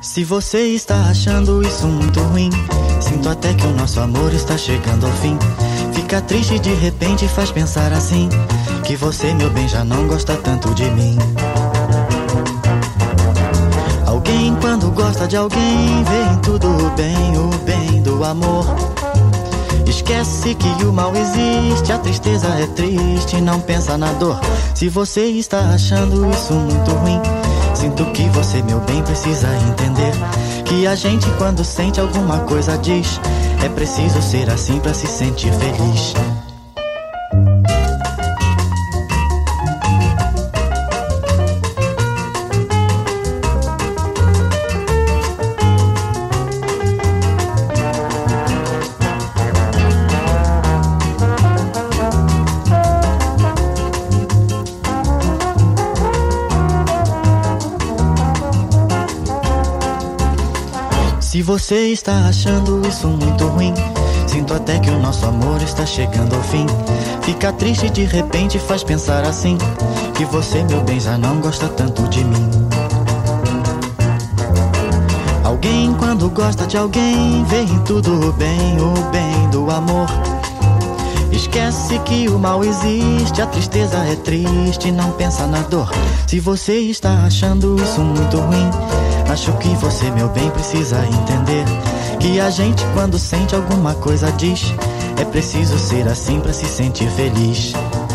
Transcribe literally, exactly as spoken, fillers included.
Se você está achando isso muito ruim, sinto até que o nosso amor está chegando ao fim. Fica triste de repente, faz pensar assim, que você, meu bem, já não gosta tanto de mim. Alguém quando gosta de alguém, vê em tudo o bem, o bem do amor. Esquece que o mal existe, a tristeza é triste, não pensa na dor. Se você está achando isso muito ruim, sinto que você, meu bem, precisa entender que a gente quando sente alguma coisa diz, é preciso ser assim pra se sentir feliz. Se você está achando isso muito ruim, sinto até que o nosso amor está chegando ao fim. Fica triste de repente, faz pensar assim, que você, meu bem, já não gosta tanto de mim. Alguém quando gosta de alguém, vê em tudo o bem, o bem do amor. Esquece que o mal existe, a tristeza é triste, não pensa na dor. Se você está achando isso muito ruim, acho que você, meu bem, precisa entender que a gente quando sente alguma coisa diz, é preciso ser assim pra se sentir feliz.